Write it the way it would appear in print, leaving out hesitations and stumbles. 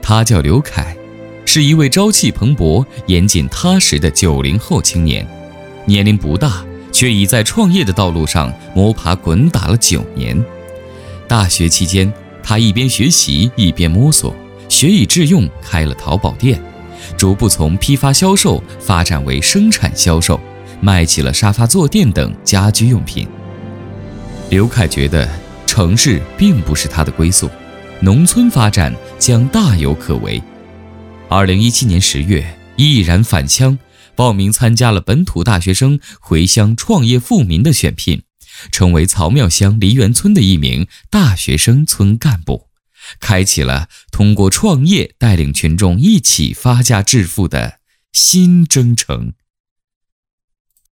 他叫刘凯，是一位朝气蓬勃、严谨踏实的90后青年，年龄不大，却已在创业的道路上摸爬滚打了9年。大学期间，他一边学习一边摸索，学以致用，开了淘宝店，逐步从批发销售发展为生产销售，卖起了沙发坐垫等家居用品。刘凯觉得城市并不是他的归宿，农村发展将大有可为。2017年10月，毅然返乡，报名参加了本土大学生回乡创业富民的选聘，成为曹庙乡梨园村的一名大学生村干部，开启了通过创业带领群众一起发家致富的新征程。